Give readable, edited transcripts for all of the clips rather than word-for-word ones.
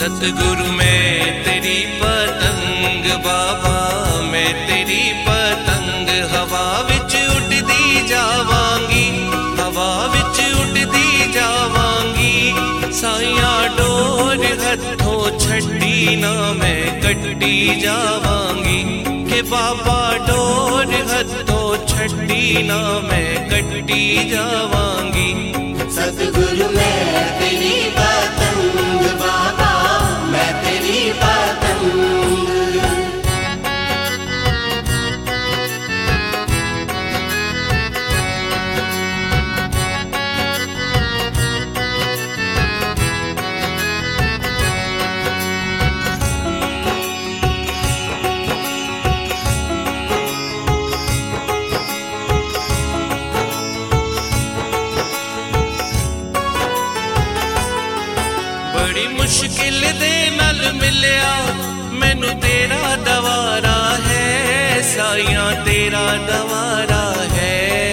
सतगुरु मैं तेरी पतंग बाबा, मैं तेरी पतंग हवा विच उड़दी जावांगी, हवा विच उड़दी जावांगी। साइया डोर हथों छड्डी ना मैं कट्टी जावांगी, के बाबा डोर हथों छड्डी ना मैं कट्टी जावांगी। सतगुरु मैं तेरी पतंग बाबा, मैं तेरी पतंग। बड़ी मुश्किल दे नाल मिलिया मैनू तेरा दवारा है, साइया तेरा दवारा है।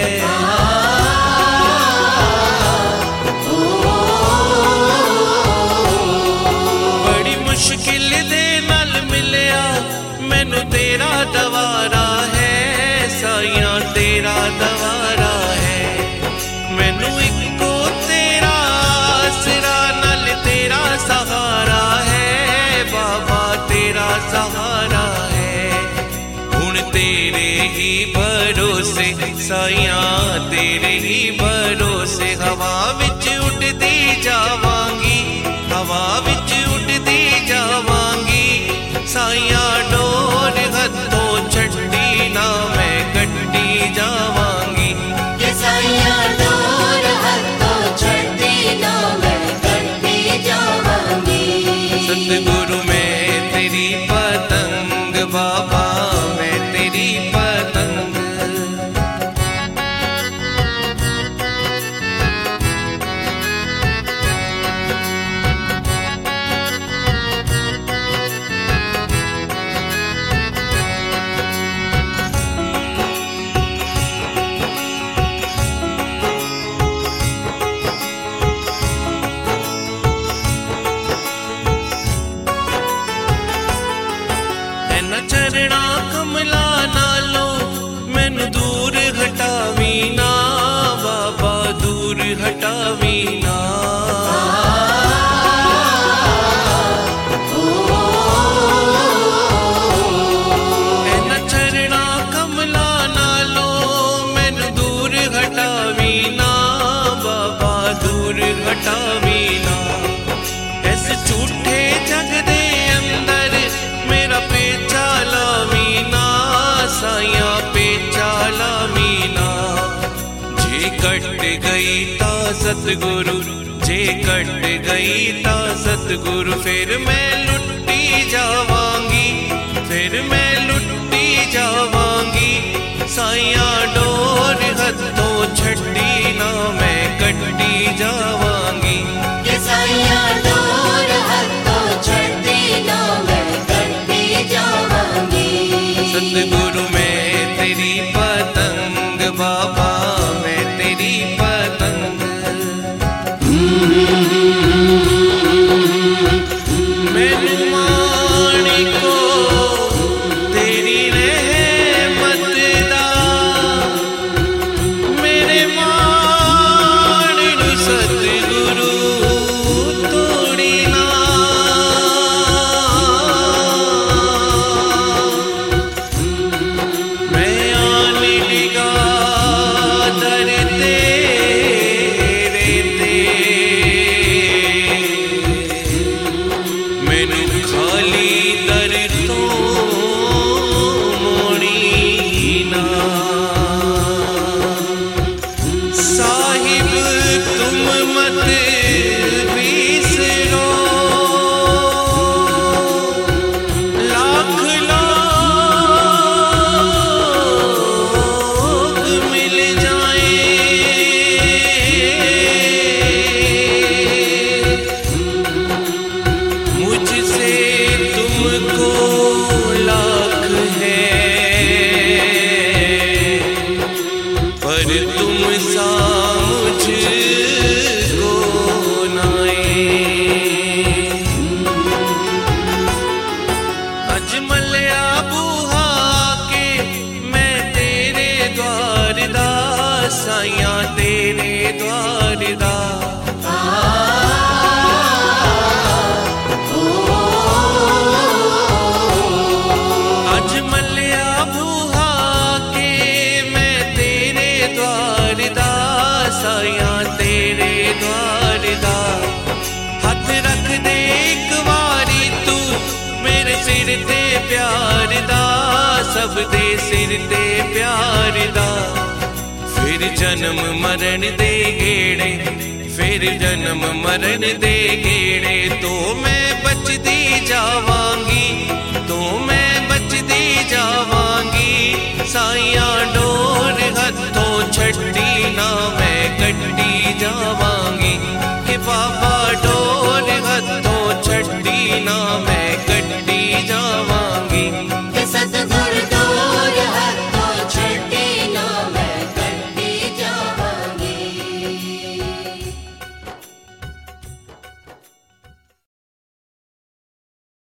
बड़ी मुश्किल दे नाल मिलिया मैनू तेरा दवारा है, साइया तेरा दवारा है। मैनू इको तेरा आसरा नाल तेरा सहारा है, बाबा तेरा सहारा है। हुण तेरे ही भरोसे साइया तेरे ही भरोसे हवा विच उड़दी जावांगी, हवा विच उड़दी जावांगी। साइया डोर हथों छड्डी ना मैं कट्टी जावांगी, के साइया डोर हथों छड्डी ना मैं कट्टी जावांगी। सतगुरु मैं तेरी पतंग बाबा, मैं तेरी पतंग। चरणा कमला नालों मैनू दूर हटावी ना, बाबा दूर हटावी ना। एना चरणा कमला नालों मैनू दूर हटावी ना, बाबा दूर हटावी ना। इस झूठे जग दे अंदर मेरा पेचा लावी ना, साइया पेचा लावी ना। जे कट गई ता सतगुरु, जे कट गई ता सतगुरु, फिर मैं लुटी जावांगी, फिर मैं लुटी जावांगी। साइया डोर हथों छड्डी ना मैं कट्टी जावांगी, के साइया डोर हथों छड्डी ना मैं कट्टी जावांगी। सतगुरु मैं तेरी पतंग बाबा, मैं तेरी पतंग। मैनू माणिको तेरी रहमत दा, मेरे मान नू सतगुरु तोड़ी ना। मैं आन लिगा दर तेरे ते, मैनू खाली दर तो मोड़ी ना। साहिब तुम मत बिसरो, लाख लोग मिल जाएं, मुझसे तुमको लाख है। साइयां तेरे द्वार दा। अज मल्लिया बूहा के मैं तेरे द्वार दा, साइयां तेरे द्वार दा। हथ रख दे एक वारी तू मेरे सिर ते प्यार दा, सब दे सिर ते प्यार दा। फिर जन्म मरण दे गेड़े, फिर जन्म मरण दे गेड़े, तो मैं बचदी जावांगी, तो मैं बचदी जावांगी। साइयां डोर हथों छड्डी ना मैं कट्टी जावांगी, कि बाबा डोर हथों